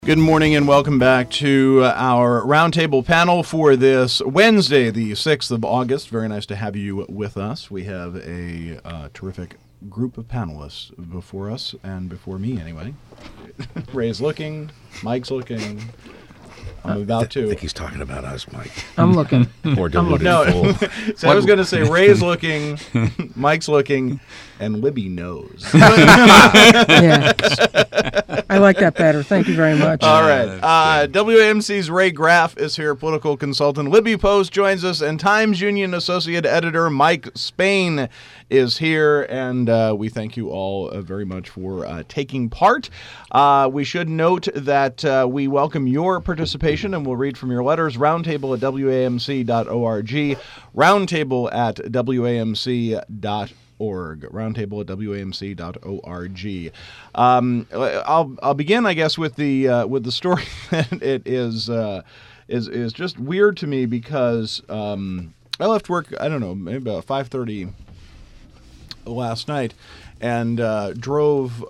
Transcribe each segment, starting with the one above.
Good morning and welcome back to our roundtable panel for this Wednesday, the 6th of August. Very nice to have you with us. We have a terrific group of panelists before us, and before me anyway. Ray's looking, Mike's looking. I'm about to. I think he's talking about us, Mike. I'm looking. Poor deluded No, fool. so I was going to say Ray's looking, Mike's looking, and Libby knows. Yeah. I like that better. Thank you very much. All right. WAMC's Ray Graff is here, political consultant. Libby Post joins us, and Times Union Associate Editor Mike Spain is here, and we thank you all very much for taking part. We should note that we welcome your participation, and we'll read from your letters. Roundtable at WAMC.org. Roundtable at WAMC.org. Roundtable at WAMC.org. I'll begin, I guess, with the story that it is just weird to me because I left work, I don't know, maybe about 5:30 last night, and drove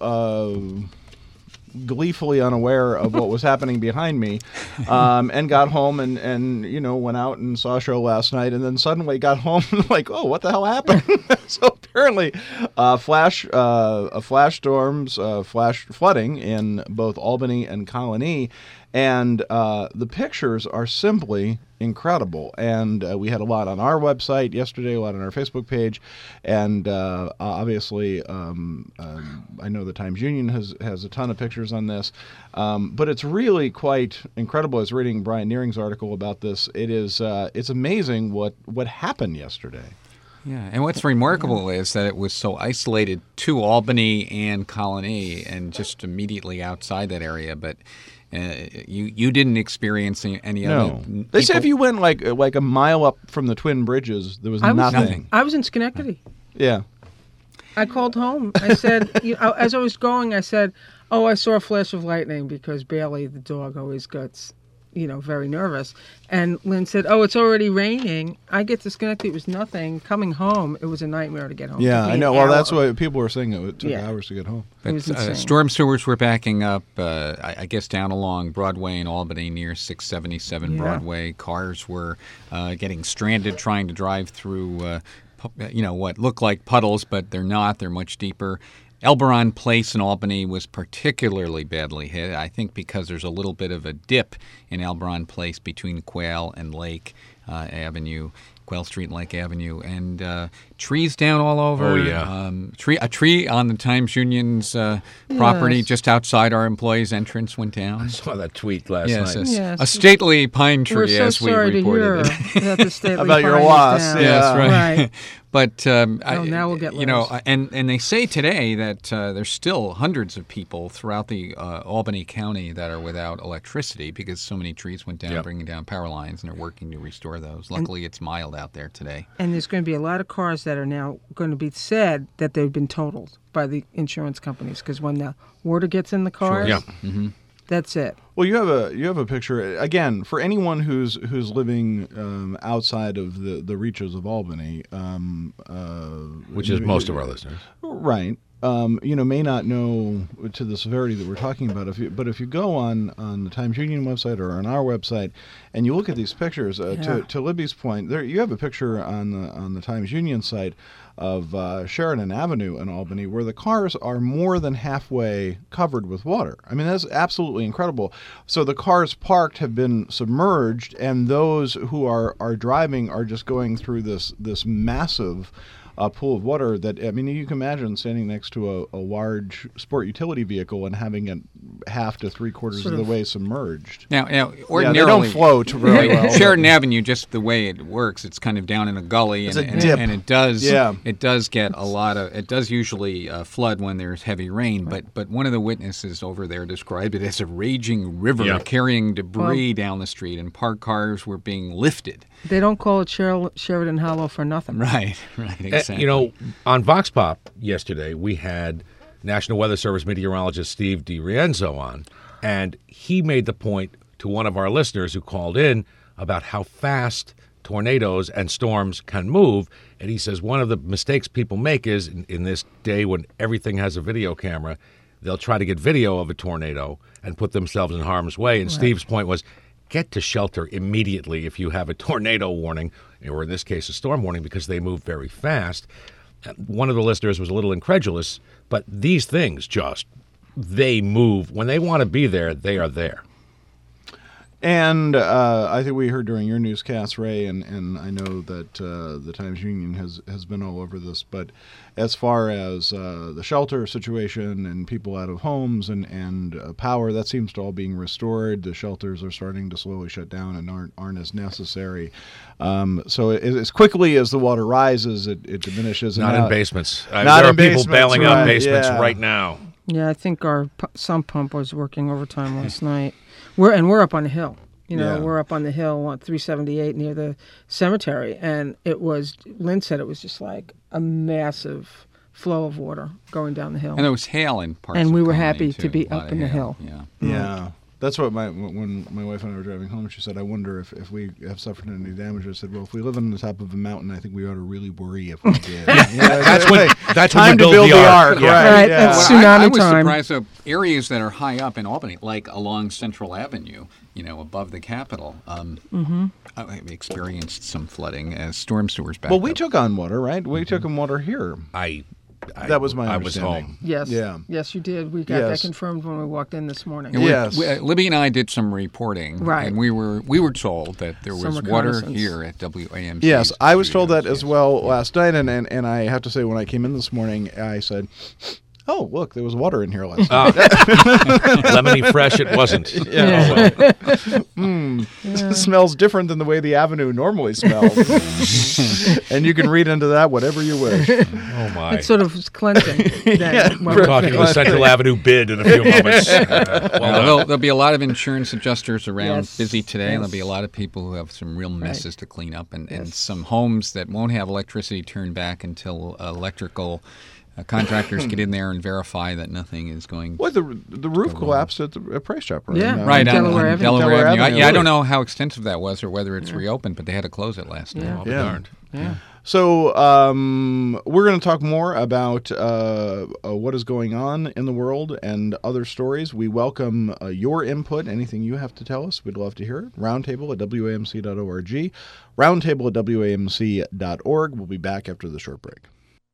gleefully unaware of what was happening behind me, and got home and went out and saw a show last night, and then suddenly got home like, oh, what the hell happened? So apparently flash storms, flash flooding in both Albany and Colony, and the pictures are simply incredible. And we had a lot on our website yesterday, a lot on our Facebook page, and obviously I know the Times Union has a ton of pictures on this, but it's really quite incredible. I was reading Brian Nearing's article about this. It's amazing what happened yesterday. Yeah, and what's remarkable is that it was so isolated to Albany and Colony and just immediately outside that area, but you didn't experience any other people? They say if you went like a mile up from the Twin Bridges, there was nothing. I was in Schenectady. Yeah. I called home. I said, as I was going, I said, oh, I saw a flash of lightning, because Bailey, the dog, always gets very nervous. And Lynn said, oh, it's already raining. I get to Schenectady, it was nothing. Coming home, it was a nightmare to get home. Yeah, I know. Well, that's why people were saying it took hours to get home. It was insane. Storm sewers were backing up, I guess, down along Broadway in Albany near 677 Broadway. Cars were getting stranded trying to drive through, what look like puddles, but they're not. They're much deeper. Elberon Place in Albany was particularly badly hit, I think because there's a little bit of a dip in Elberon Place between Quail and Lake Avenue, Quail Street and Lake Avenue, and trees down all over. Oh, yeah. A tree on the Times Union's property just outside our employees' entrance went down. I saw that tweet last night. Yes. A stately pine tree, We're so as we sorry reported to hear that the stately about your pine is loss. down. Yeah. Yes, right. But now we'll get letters. and they say today that there's still hundreds of people throughout the Albany County that are without electricity because so many trees went down, bringing down power lines, and they're working to restore those. Luckily, it's mild out there today. And there's going to be a lot of cars that are now going to be said that they've been totaled by the insurance companies, because when the water gets in the cars, that's it. Well, you have a picture again for anyone who's living outside of the reaches of Albany, Which is most of our listeners. right? May not know to the severity that we're talking about. If you go on the Times Union website or on our website, and you look at these pictures, to Libby's point, there you have a picture on the Times Union site of Sheridan Avenue in Albany, where the cars are more than halfway covered with water. I mean, that's absolutely incredible. So the cars parked have been submerged, and those who are driving are just going through this massive pool of water that, I mean, you can imagine standing next to a large sport utility vehicle and having it half to three-quarters of the way submerged. Now ordinarily, they don't float really well. Sheridan Avenue, just the way it works, it's kind of down in a gully, and it does get a lot of. It does usually flood when there's heavy rain, but one of the witnesses over there described it as a raging river carrying debris down the street, and parked cars were being lifted. They don't call it Sheridan Hollow for nothing. Right, exactly. On Vox Pop yesterday, we had National Weather Service meteorologist Steve DiRienzo on, and he made the point to one of our listeners who called in about how fast tornadoes and storms can move. And he says one of the mistakes people make is in this day when everything has a video camera, they'll try to get video of a tornado and put themselves in harm's way. And Steve's point was, get to shelter immediately if you have a tornado warning, or in this case, a storm warning, because they move very fast. One of the listeners was a little incredulous, but these things they move. When they want to be there, they are there. And I think we heard during your newscast, Ray, and I know that the Times-Union has been all over this, but as far as the shelter situation and people out of homes and power, that seems to all being restored. The shelters are starting to slowly shut down and aren't as necessary. So as quickly as the water rises, it diminishes. Not in basements. Not there in are people basements, bailing out right, basements yeah. right now. Yeah, I think our sump pump was working overtime last night. We're up on the hill. Yeah. We're up on the hill on 378 near the cemetery, and Lynn said it was just like a massive flow of water going down the hill. And there was hail in parts And of we were Colony, happy too. to be A lot up of in the hail. hill. Yeah. Yeah. That's what when my wife and I were driving home, she said, I wonder if we have suffered any damage. I said, well, if we live on the top of a mountain, I think we ought to really worry if we did. That's when time you to build the ark. Yeah. Right. Right, Yeah. that's Well, I tsunami was time. surprised that areas that are high up in Albany, like along Central Avenue, above the Capitol, I experienced some flooding as storm sewers backed Well, we up. took on water, right? We took on water here. That was my I was understanding. home. Yes. Yeah. Yes, you did. We got that Yes. confirmed when we walked in this morning. And Yes. Libby and I did some reporting, Right. and we were told that there Some was water reconnaissance. here at WAMC. Yes, I was told that studios, as yes. well last night, and I have to say, when I came in this morning, I said, oh, look, there was water in here last night. Lemony fresh, it wasn't. Yeah. Oh, well. It smells different than the way the avenue normally smells. And you can read into that whatever you wish. Oh, my. It's sort of cleansing. Then, We're talking the Central Avenue bid in a few moments. Well, there'll be a lot of insurance adjusters around Yes. busy today, and there'll Yes. be a lot of people who have some real messes to clean up, and some homes that won't have electricity turned back until electrical contractors get in there and verify that nothing is going. What, the roof collapsed at the Price Chopper? Yeah. Right on Delaware Avenue. Delaware Avenue. Avenue, I really. don't know how extensive that was or whether it's reopened, but they had to close it last night. I'll be Yeah. darned. Yeah. So we're going to talk more about what is going on in the world and other stories. We welcome your input. Anything you have to tell us, we'd love to hear it. Roundtable at WAMC.org. Roundtable at WAMC.org. We'll be back after the short break.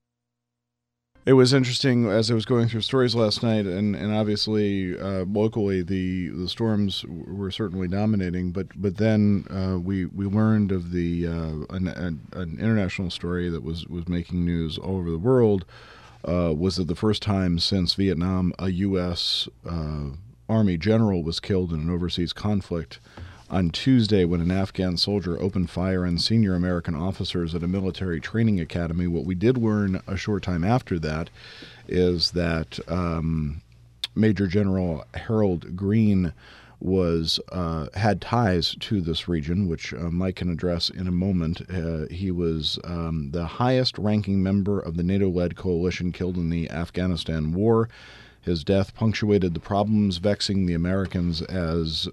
It was interesting as I was going through stories last night, and obviously locally the storms were certainly dominating. But then we learned of the an international story that was making news all over the world. Was that the first time since Vietnam a U.S. Army general was killed in an overseas conflict on Tuesday when an Afghan soldier opened fire on senior American officers at a military training academy. What we did learn a short time after that is that Major General Harold Green had ties to this region, which Mike can address in a moment. He was the highest-ranking member of the NATO-led coalition killed in the Afghanistan war. His death punctuated the problems vexing the Americans as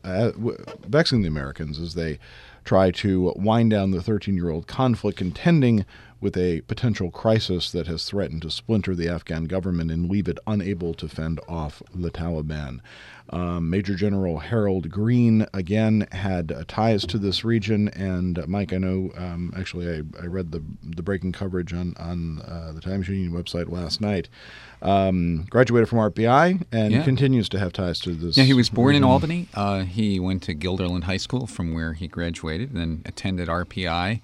they try to wind down the 13-year-old conflict, contending with a potential crisis that has threatened to splinter the Afghan government and leave it unable to fend off the Taliban. Major General Harold Green, again, had ties to this region, and Mike, I know, actually I read the breaking coverage on the Times-Union website last night. Graduated from RPI and continues to have ties to this. Yeah, he was born in region. Albany. He went to Guilderland High School, from where he graduated, and then attended RPI.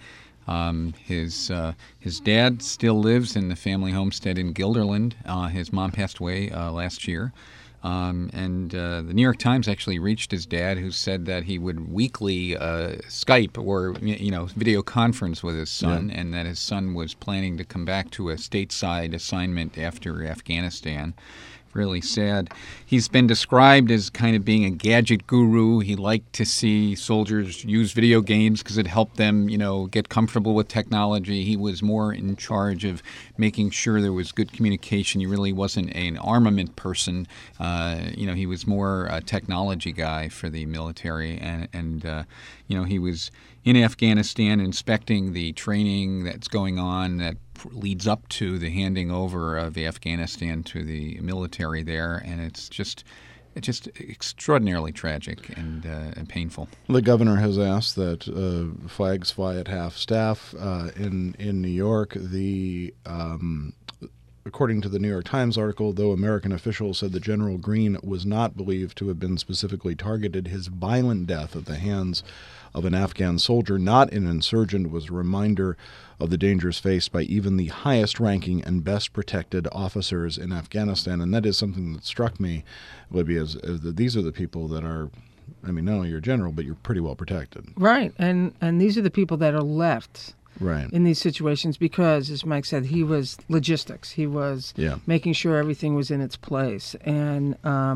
His dad still lives in the family homestead in Guilderland. His mom passed away last year. And the New York Times actually reached his dad, who said that he would weekly Skype or video conference with his son, and that his son was planning to come back to a stateside assignment after Afghanistan. Really sad. He's been described as kind of being a gadget guru. He liked to see soldiers use video games because it helped them, get comfortable with technology. He was more in charge of making sure there was good communication. He really wasn't an armament person. He was more a technology guy for the military, and he was in Afghanistan inspecting the training that's going on that leads up to the handing over of Afghanistan to the military there, and it's just extraordinarily tragic and painful. The governor has asked that flags fly at half staff in New York. According to the New York Times article, though American officials said that General Green was not believed to have been specifically targeted, his violent death at the hands of an Afghan soldier, not an insurgent, was a reminder of the dangers faced by even the highest-ranking and best-protected officers in Afghanistan. And that is something that struck me, Libby, as that these are the people that are, I mean, not only you're a general, but you're pretty well protected. Right, and these are the people that are left in these situations because, as Mike said, he was logistics. He was making sure everything was in its place. And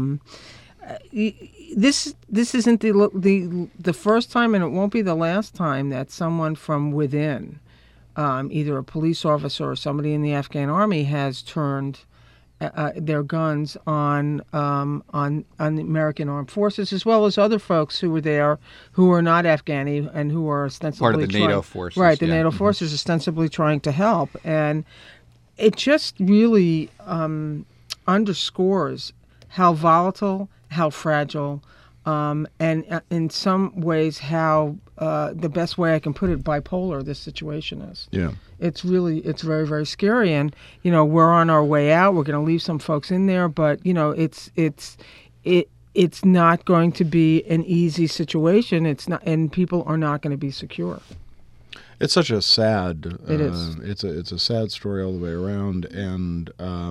this isn't the first time, and it won't be the last time that someone from within, either a police officer or somebody in the Afghan army, has turned their guns on the American armed forces, as well as other folks who were there who are not Afghani and who are ostensibly part of the NATO forces. Right, the NATO forces ostensibly trying to help. And it just really underscores how volatile, how fragile, and in some ways how the best way I can put it, bipolar this situation is. Yeah. It's very, very scary. And, we're on our way out. We're going to leave some folks in there, but, it's not going to be an easy situation. It's not, and people are not going to be secure. It's such a sad. It is. It's a sad story all the way around, and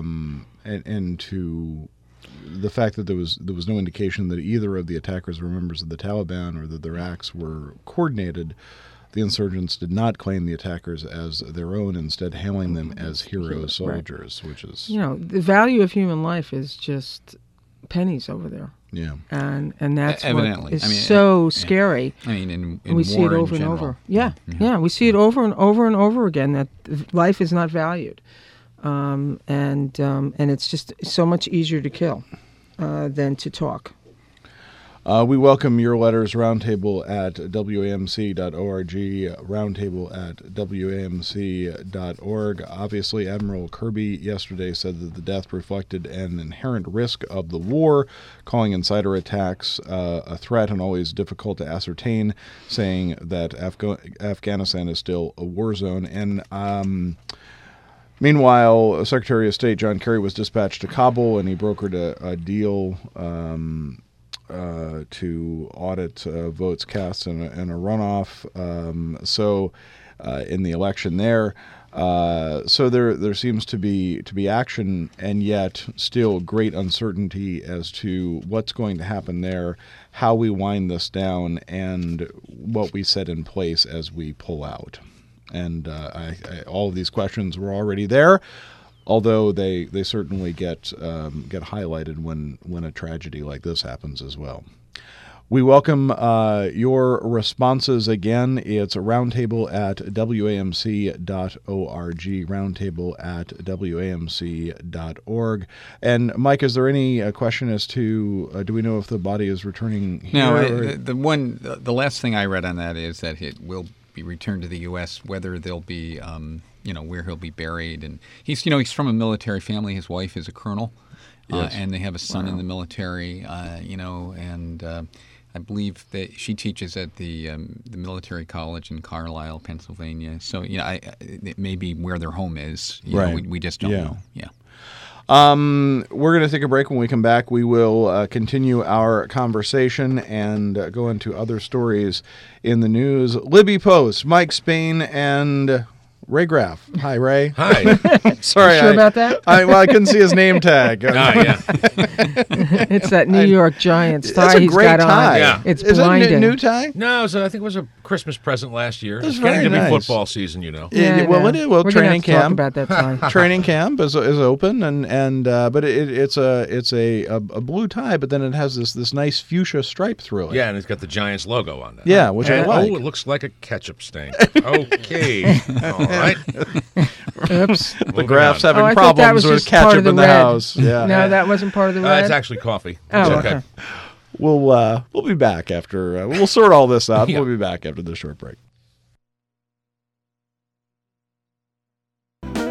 to the fact that there was no indication that either of the attackers were members of the Taliban or that their acts were coordinated. The insurgents did not claim the attackers as their own, instead hailing them as hero soldiers, which is the value of human life is just pennies over there. Yeah, and that's evidently what is so scary. I mean, in we see it over and over. Yeah, we see it over and over and over again that life is not valued, and it's just so much easier to kill than to talk. We welcome your letters, roundtable at WAMC.org, roundtable at WAMC.org. Obviously, Admiral Kirby yesterday said that the death reflected an inherent risk of the war, calling insider attacks a threat and always difficult to ascertain, saying that Afghanistan is still a war zone. And meanwhile, Secretary of State John Kerry was dispatched to Kabul, and he brokered a deal to audit votes cast in a runoff. In the election there, so there seems to be action, and yet still great uncertainty as to what's going to happen there, how we wind this down, and what we set in place as we pull out. And all of these questions were already there, although they certainly get highlighted when a tragedy like this happens as well. We welcome your responses again. It's a roundtable at WAMC.org, roundtable at WAMC.org. And Mike, is there any question as to do we know if the body is returning here? No, the last thing I read on that is that it will be returned to the U.S., whether there'll be where he'll be buried. And he's from a military family. His wife is a colonel, and they have a son in the military, and I believe that she teaches at the military college in Carlisle, Pennsylvania. So, it may be where their home is. We just don't know. Yeah. We're going to take a break. When we come back, we will continue our conversation and go into other stories in the news. Libby Post, Mike Spain, and Ray Graff. Hi, Ray. Hi. Sorry, sure about that? I couldn't see his name tag. Yeah. It's that New York Giants tie. That's a great he's got tie. on. Yeah. It's Is blinding. that a new tie? No, so I think it was a Christmas present last year. That's It's getting very to be nice. football season, Yeah, Well, it is. Well, we're training gonna have to camp. talk about that tie. Training camp is open, and but it's a blue tie, but then it has this nice fuchsia stripe through it. Yeah, and it's got the Giants logo on that. Yeah, which I And, like. Oh, it looks like a ketchup stain. Okay. All right. Oops. The Graff's Moving having I thought that problems was with just part ketchup of the in the red. house. Yeah. No, that wasn't part of the red. It's actually coffee. Oh, It's okay. We'll be back after we'll sort all this out. Yeah. We'll be back after this short break.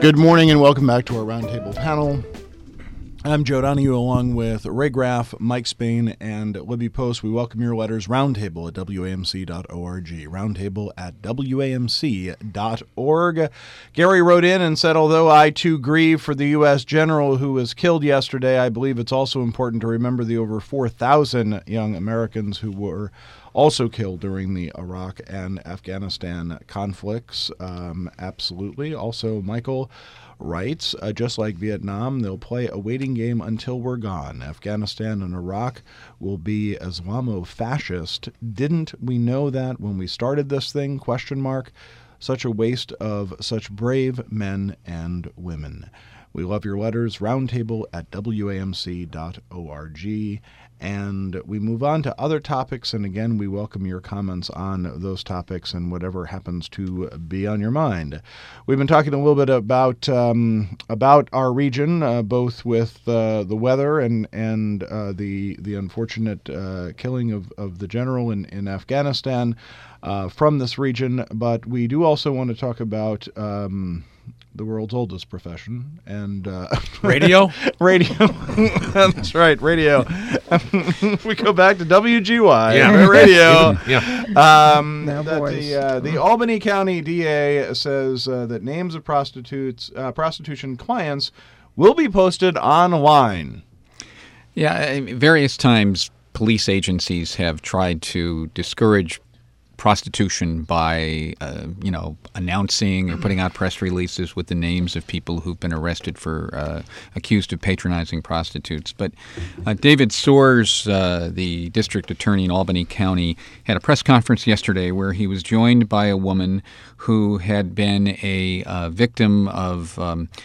Good morning and welcome back to our roundtable panel. I'm Joe Donahue along with Ray Graff, Mike Spain, and Libby Post. We welcome your letters. Roundtable at WAMC.org. Roundtable at WAMC.org. Gary wrote in and said, although I too grieve for the U.S. general who was killed yesterday, I believe it's also important to remember the over 4,000 young Americans who were also killed during the Iraq and Afghanistan conflicts. Absolutely. Also, Michael writes, just like Vietnam, they'll play a waiting game until we're gone. Afghanistan and Iraq will be Islamo-fascist. Didn't we know that when we started this thing? ? Such a waste of such brave men and women. We love your letters. Roundtable at WAMC.org. And we move on to other topics, and again, we welcome your comments on those topics and whatever happens to be on your mind. We've been talking a little bit about our region, both with the weather and the unfortunate killing of the general in Afghanistan from this region. But we do also want to talk about the world's oldest profession, and Radio? Radio. That's right, radio. We go back to WGY, Yeah. radio. Yeah. The Albany County DA says that names of prostitution clients will be posted online. Yeah, various times police agencies have tried to discourage prostitution by, announcing or putting out press releases with the names of people who've been arrested for accused of patronizing prostitutes. But David Soares, the district attorney in Albany County, had a press conference yesterday where he was joined by a woman who had been a victim of,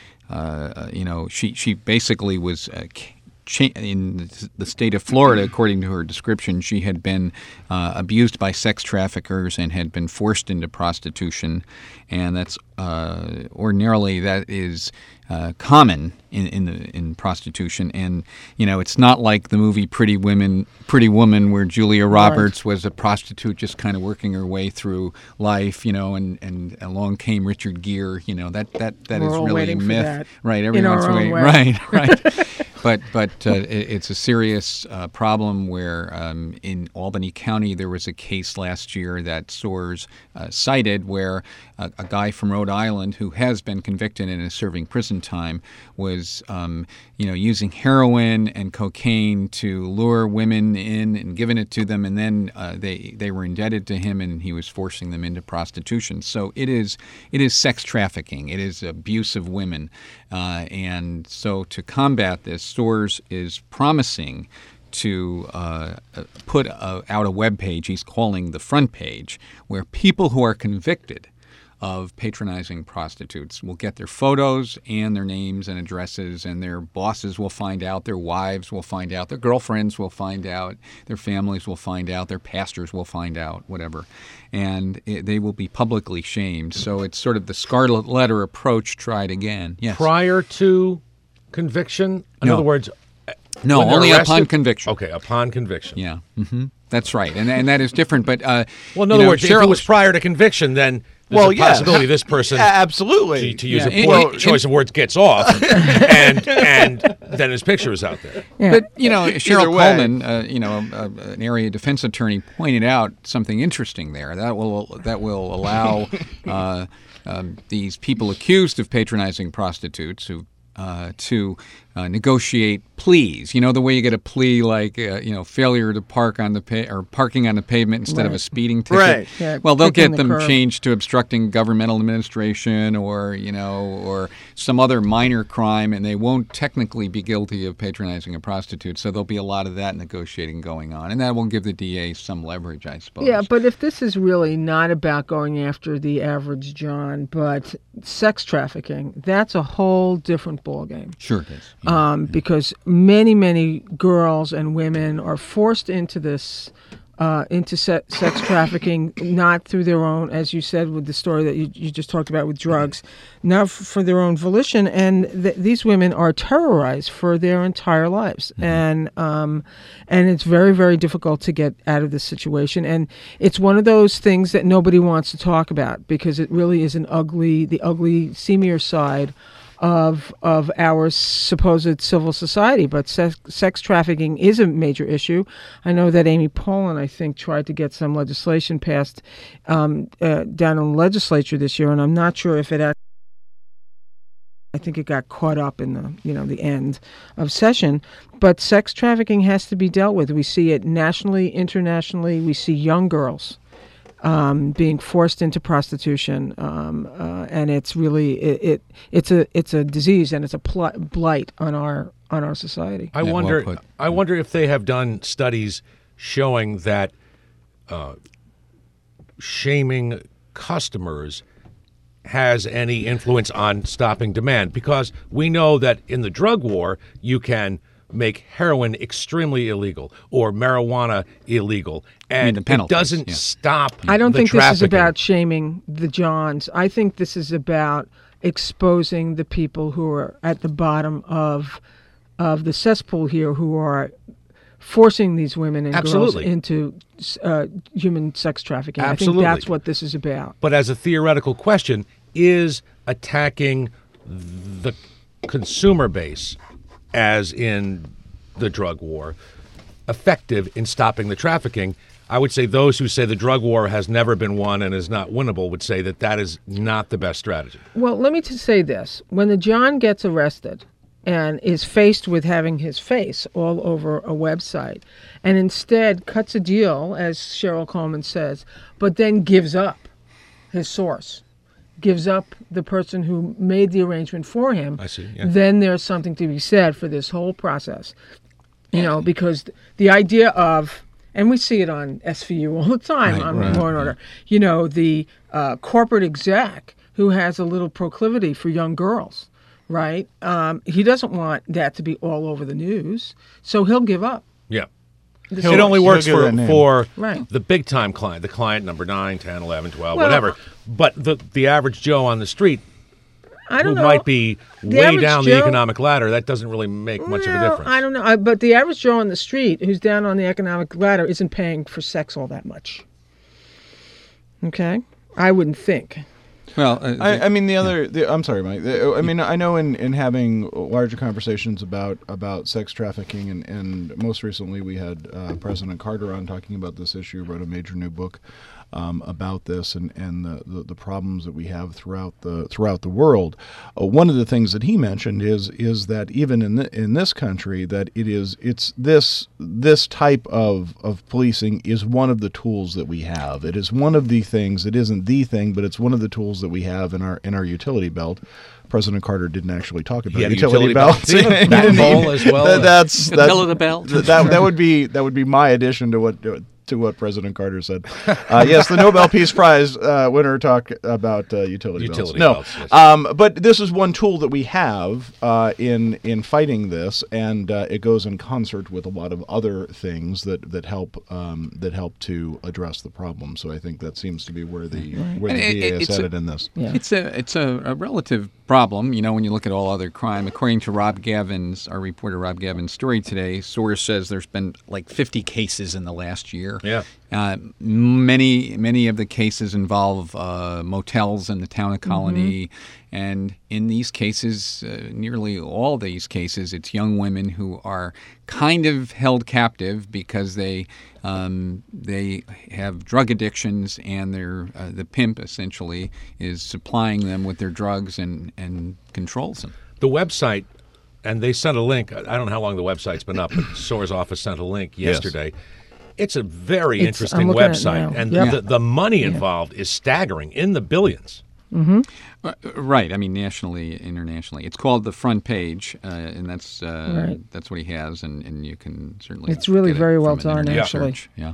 she basically was in the state of Florida, according to her description, she had been abused by sex traffickers and had been forced into prostitution, and that's ordinarily that is common in prostitution. And it's not like the movie Pretty Woman, where Julia Roberts was a prostitute just kind of working her way through life, and along came Richard Gere. That is really a myth, right? Everyone's waiting, right. But it's a serious problem where in Albany County there was a case last year that Soares cited where a guy from Rhode Island who has been convicted and is serving prison time was using heroin and cocaine to lure women in and giving it to them, and then they were indebted to him and he was forcing them into prostitution. So it is sex trafficking. It is abuse of women, and so to combat this, Soares is promising to put out a web page he's calling the Front Page, where people who are convicted of patronizing prostitutes will get their photos and their names and addresses, and their bosses will find out, their wives will find out, their girlfriends will find out, their families will find out, their pastors will find out, whatever. And they will be publicly shamed. So it's sort of the scarlet letter approach tried again. Yes. Prior to conviction? In other words, no, only upon conviction. Okay, upon conviction. Yeah, that's right, and that is different. But in other words, if it was prior to conviction, then there's a possibility this person, absolutely, to use a poor choice of words, gets off, and then his picture is out there. Yeah. But Cheryl Coleman, an area defense attorney, pointed out something interesting there that will allow these people accused of patronizing prostitutes to negotiate pleas. The way you get a plea, like failure to park on or parking on the pavement instead of a speeding ticket. Right. Yeah, well, they'll get the them curb. changed to obstructing governmental administration, or some other minor crime, and they won't technically be guilty of patronizing a prostitute. So there'll be a lot of that negotiating going on, and that will give the DA some leverage, I suppose. Yeah, but if this is really not about going after the average John, but sex trafficking, that's a whole different ballgame. Sure it is. Because many, many girls and women are forced into this into sex trafficking, not through their own, as you said with the story that you just talked about with drugs, not for their own volition. And these women are terrorized for their entire lives. And it's very, very difficult to get out of this situation. And it's one of those things that nobody wants to talk about because it really is the ugly, seamier side of our supposed civil society. But sex trafficking is a major issue. I know that Amy Poehlen, I think, tried to get some legislation passed down in the legislature this year, and I'm not sure if it actually, I think it got caught up in the end of session. But sex trafficking has to be dealt with. We see it nationally, internationally. We see young girls being forced into prostitution, and it's really it's a disease and it's a blight on our society. I wonder if they have done studies showing that shaming customers has any influence on stopping demand, because we know that in the drug war you can make heroin extremely illegal or marijuana illegal, and it doesn't stop. I don't think trafficking. This is about shaming the Johns. I think this is about exposing the people who are at the bottom of the cesspool here, who are forcing these women and girls into human sex trafficking. Absolutely. I think that's what this is about. But as a theoretical question, is attacking the consumer base, as in the drug war, effective in stopping the trafficking? I would say those who say the drug war has never been won and is not winnable would say that that is not the best strategy. Well, let me just say this. When the John gets arrested and is faced with having his face all over a website and instead cuts a deal, as Cheryl Coleman says, but then gives up his source, gives up the person who made the arrangement for him, I see, then there's something to be said for this whole process. Because the idea of, and we see it on SVU all the time, on Law and Order, the corporate exec who has a little proclivity for young girls, right? He doesn't want that to be all over the news, so he'll give up. Yeah. It only works for the big-time client, the client number 9, 10, 11, 12, whatever. But the average Joe on the street who might be way down the economic ladder, that doesn't really make much of a difference. I don't know. But the average Joe on the street who's down on the economic ladder isn't paying for sex all that much. Okay? I wouldn't think. Well, I mean, I'm sorry, Mike. I mean, I know in having larger conversations about sex trafficking, and most recently we had President Carter on talking about this issue, wrote a major new book about this and the problems that we have throughout the world. One of the things that he mentioned is that even in this country, that it's this type of policing is one of the tools that we have. It is one of the things. It isn't the thing, but it's one of the tools that we have in our utility belt. President Carter didn't actually talk about utility belts. Backbone as well. That's middle of the belt. That would be my addition to what President Carter said. Yes, the Nobel Peace Prize winner talked about utility belts. Belts, yes. But this is one tool that we have in fighting this, and it goes in concert with a lot of other things that help to address the problem. So I think that seems to be where the DA is headed in this. Yeah. It's a relative problem, when you look at all other crime. According to our reporter Rob Gavin's story today, source says there's been like 50 cases in the last year. Yeah. Many of the cases involve motels in the town of Colony, and in these cases, nearly all these cases, it's young women who are kind of held captive because they have drug addictions, and the pimp essentially is supplying them with their drugs and controls them. The website, and they sent a link. I don't know how long the website's been up, but SOAR's office sent a link yesterday. Yes. It's a very interesting website, and the money involved is staggering, in the billions. Mm-hmm. Right. I mean, nationally, internationally. It's called The Front Page, and that's what he has, and you can certainly. It's really get very it well from an done, internet actually. search. Yeah.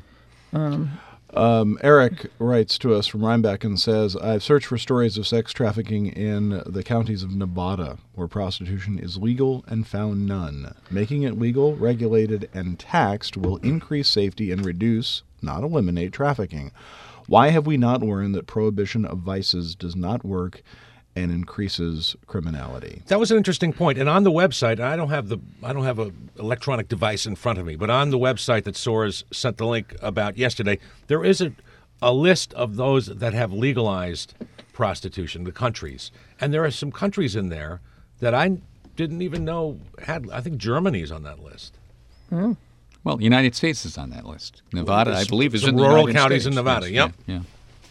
Eric writes to us from Rhinebeck and says, I've searched for stories of sex trafficking in the counties of Nevada, where prostitution is legal, and found none. Making it legal, regulated, and taxed will increase safety and reduce not eliminate trafficking. Why have we not learned that prohibition of vices does not work and increases criminality? That was an interesting point. And on the website, I don't have a electronic device in front of me, but on the website that Soares sent the link about yesterday, there is a list of those that have legalized prostitution, the countries. And there are some countries in there that I didn't even know had. I think Germany's on that list. Well, the United States is on that list. Nevada, I believe, is some in the rural United counties States. in Nevada. Yes, Yep. Yeah.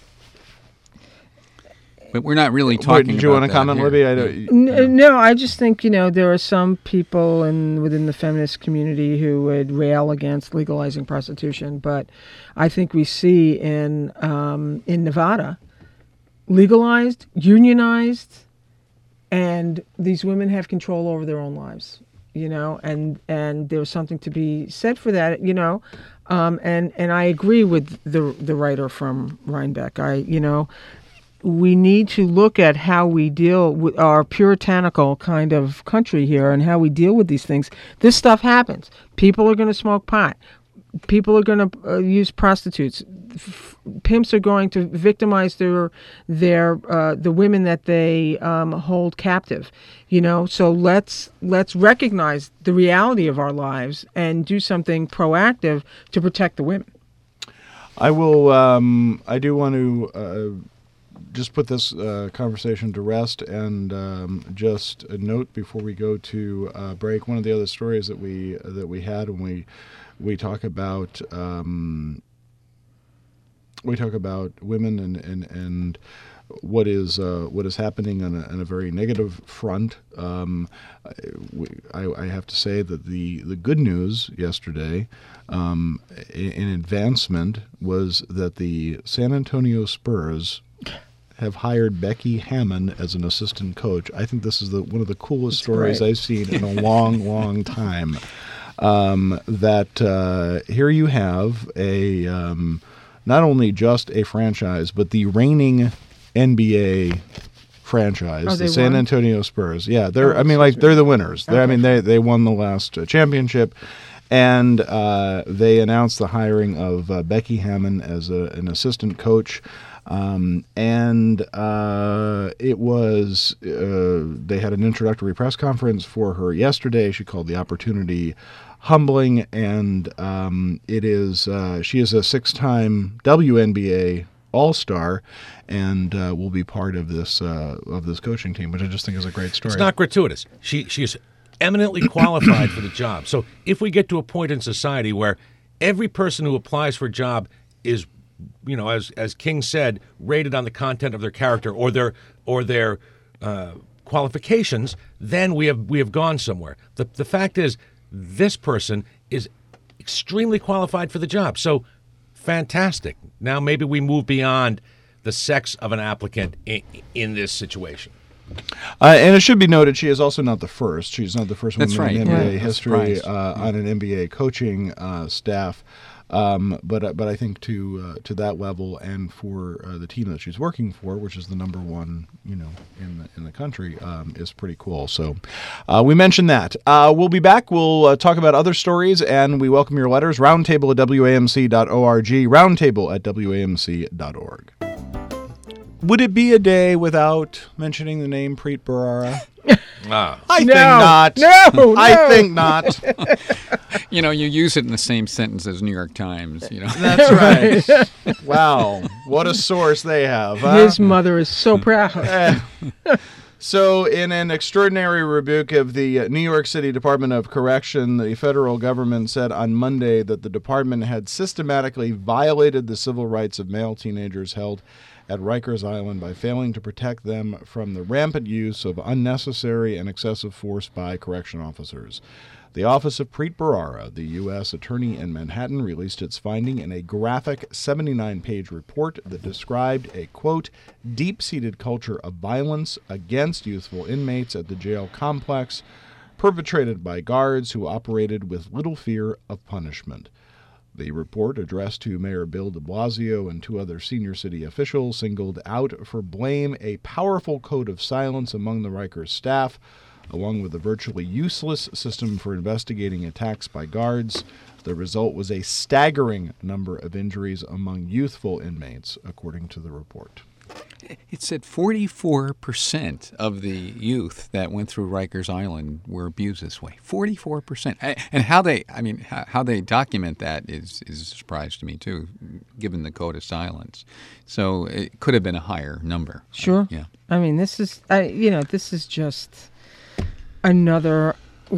But we're not really talking Did you about want to that comment, here. Libby? I don't, No, I just think, there are some people within the feminist community who would rail against legalizing prostitution, but I think we see in Nevada, legalized, unionized, and these women have control over their own lives, and there's something to be said for that, and I agree with the writer from Rhinebeck. We need to look at how we deal with our puritanical kind of country here and how we deal with these things. This stuff happens. People are going to smoke pot. People are going to use prostitutes. Pimps are going to victimize the women that they hold captive. So let's recognize the reality of our lives and do something proactive to protect the women. I will. I do want to just put this conversation to rest, and just a note before we go to break. One of the other stories that we had when we talk about women and what is happening on a very negative front. I have to say that the good news yesterday, in advancement, was that the San Antonio Spurs have hired Becky Hammon as an assistant coach. I think this is one of the coolest stories great. I've seen in a long, long time. Here you have a not only just a franchise, but the reigning NBA franchise, the San Antonio Spurs. Yeah, they're the winners. They won the last championship. And they announced the hiring of Becky Hammon as an assistant coach. It was they had an introductory press conference for her yesterday. She called the opportunity humbling, and she is a 6-time WNBA All-Star, and will be part of this coaching team, which I just think is a great story. It's not gratuitous. She is eminently qualified for the job. So if we get to a point in society where every person who applies for a job is, as King said, rated on the content of their character or their qualifications, then we have gone somewhere. The fact is, this person is extremely qualified for the job. So fantastic. Now maybe we move beyond the sex of an applicant in this situation. And it should be noted, she is also not the first. She's not the first woman in NBA Yeah. history on an NBA coaching staff. But I think to that level, and for the team that she's working for, which is the number one, in the country, is pretty cool. So we mentioned that. We'll be back. We'll talk about other stories, and we welcome your letters. Roundtable at WAMC.org. Roundtable at WAMC.org. Would it be a day without mentioning the name Preet Bharara? I think not. No. I think not. You use it in the same sentence as New York Times. That's right. Wow, what a source they have. Huh? His mother is so proud. So, in an extraordinary rebuke of the New York City Department of Correction, the federal government said on Monday that the department had systematically violated the civil rights of male teenagers held at Rikers Island by failing to protect them from the rampant use of unnecessary and excessive force by correction officers. The Office of Preet Bharara, the U.S. Attorney in Manhattan, released its finding in a graphic 79-page report that described a, quote, deep-seated culture of violence against youthful inmates at the jail complex, perpetrated by guards who operated with little fear of punishment. The report, addressed to Mayor Bill de Blasio and 2 other senior city officials, singled out for blame a powerful code of silence among the Rikers staff, along with a virtually useless system for investigating attacks by guards. The result was a staggering number of injuries among youthful inmates, according to the report. It said 44% of the youth that went through Rikers Island were abused this way. 44%, and how they document that is a surprise to me too, given the code of silence. So it could have been a higher number. Sure. Yeah. I mean, this is just another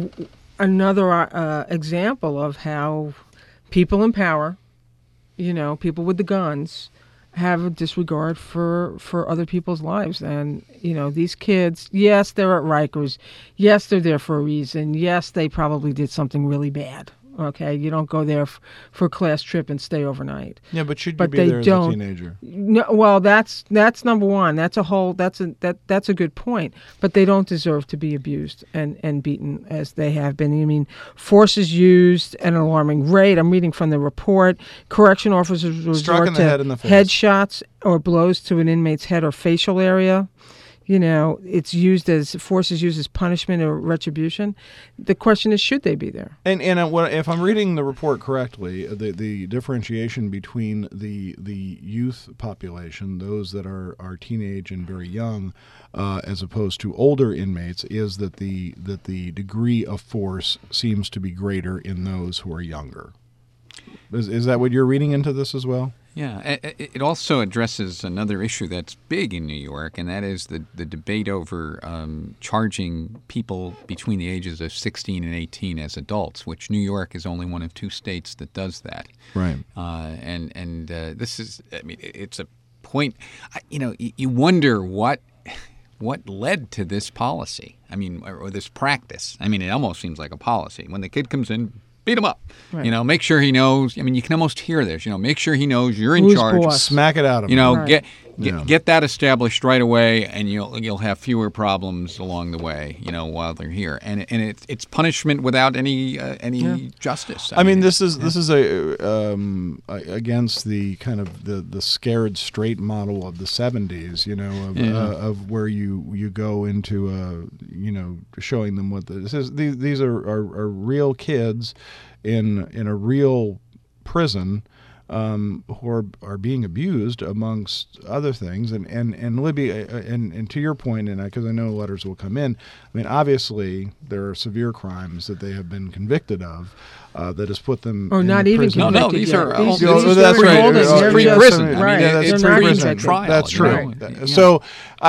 example of how people in power, people with the guns, have a disregard for other people's lives. And, these kids, yes, they're at Rikers. Yes, they're there for a reason. Yes, they probably did something really bad. Okay, you don't go there for a class trip and stay overnight. Yeah, but should you be there as a teenager? No, well, that's number one. That's a good point. But they don't deserve to be abused and beaten as they have been. I mean, force is used at an alarming rate. I'm reading from the report. Correction officers resort to headshots or blows to an inmate's head or facial area. Force is used as punishment or retribution. The question is, should they be there? And if I'm reading the report correctly, the differentiation between the youth population, those that are teenage and very young, as opposed to older inmates, is that the degree of force seems to be greater in those who are younger. Is that what you're reading into this as well? Yeah, it also addresses another issue that's big in New York, and that is the debate over charging people between the ages of 16 and 18 as adults, which New York is only one of 2 states that does that. Right. And this is, it's a point. You wonder what led to this policy. Or this practice. It almost seems like a policy. When the kid comes in, beat him up. Right. Make sure he knows. You can almost hear this. Make sure he knows you're in Who's charge. Boss? Smack it out of him. Right. Get that established right away, and you'll have fewer problems along the way. While they're here, and it's punishment without any justice. This is against the kind of the scared straight model of the 70s. Of where you go into showing them what this is. These are real kids in a real prison who are being abused amongst other things. And Libby, and to your point, and because I know letters will come in, obviously there are severe crimes that they have been convicted of that has put them in not even prison. convicted. No, these are that's right. It's pre-prison. Right. It's They're not pre-prison even trial. That's true. Right. So,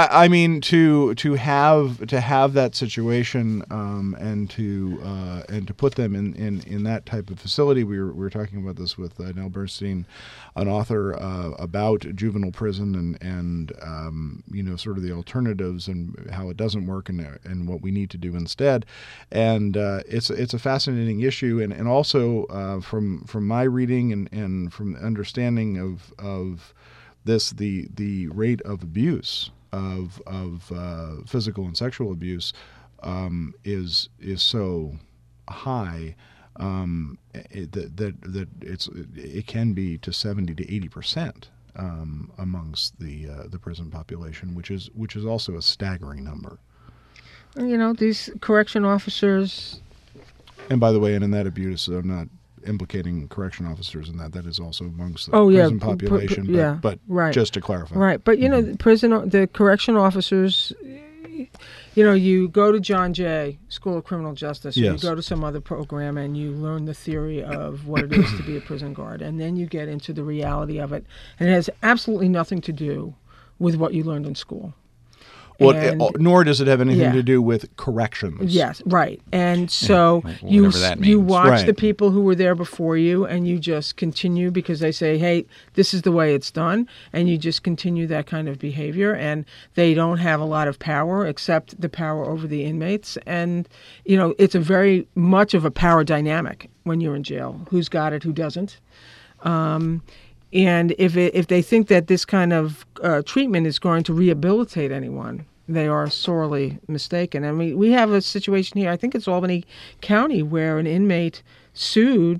to have that situation and to put them in that type of facility. We were talking about this with Nell Bernstein, an author about juvenile prison and sort of the alternatives and how it doesn't work and what we need to do instead. And it's a fascinating issue, and also from my reading and from the understanding of this, the rate of abuse of physical and sexual abuse is so high that it can be to 70 to 80% amongst the prison population, which is also a staggering number. These correction officers. And by the way, and in that abuse, I'm not implicating correction officers in that. That is also amongst the prison population. But right. Just to clarify. Right. But, the correction officers, you go to John Jay, School of Criminal Justice, or yes. you go to some other program and you learn the theory of what it is to be a prison guard. And then you get into the reality of it. And it has absolutely nothing to do with what you learned in school. Well, nor does it have anything to do with corrections. Yes, right. And so you watch right. the people who were there before you, and you just continue because they say, hey, this is the way it's done, and you just continue that kind of behavior. And they don't have a lot of power except the power over the inmates. And, it's a very much of a power dynamic when you're in jail. Who's got it, who doesn't? And if they think that this kind of treatment is going to rehabilitate anyone, they are sorely mistaken. We have a situation here, I think it's Albany County, where an inmate sued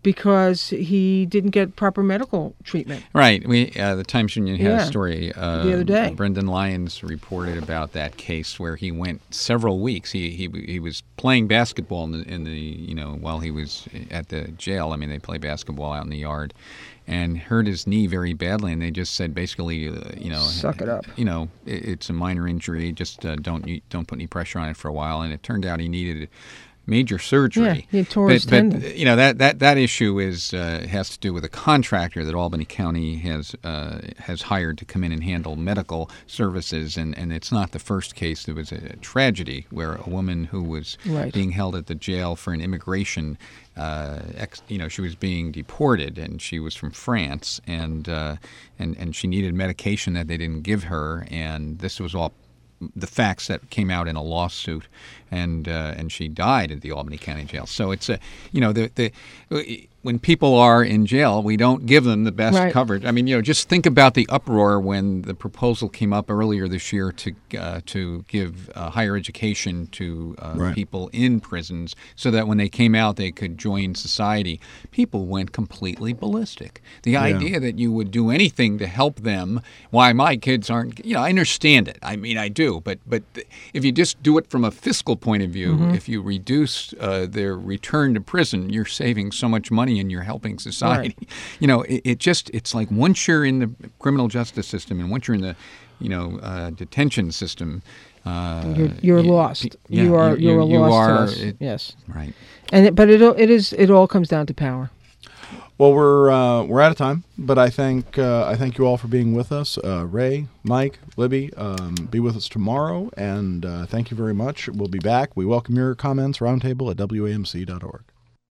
because he didn't get proper medical treatment. Right. The Times Union had a story the other day. Brendan Lyons reported about that case where he went several weeks. He was playing basketball in the while he was at the jail. I mean, they play basketball out in the yard, and hurt his knee very badly. And they just said basically, suck it up. It's a minor injury. Just don't put any pressure on it for a while. And it turned out he needed major surgery. Yeah, he tore his tendon. But that issue has to do with a contractor that Albany County has hired to come in and handle medical services, and it's not the first case. There was a tragedy where a woman who was being held at the jail for an immigration. She was being deported, and she was from France, and she needed medication that they didn't give her, and this was all the facts that came out in a lawsuit, and she died at the Albany County Jail. So it's when people are in jail, we don't give them the best coverage. I mean, just think about the uproar when the proposal came up earlier this year to give higher education to people in prisons, so that when they came out, they could join society. People went completely ballistic. The idea that you would do anything to help them, why my kids aren't, I understand it. I mean, I do. But if you just do it from a fiscal point of view, if you reduce their return to prison, you're saving so much money and you're helping society. It's like once you're in the criminal justice system and once you're in the detention system, you're lost. You're a lost cause. Yes. Right. But it all comes down to power. Well, we're out of time, but I thank you all for being with us. Ray, Mike, Libby, be with us tomorrow, and thank you very much. We'll be back. We welcome your comments, roundtable at WAMC.org.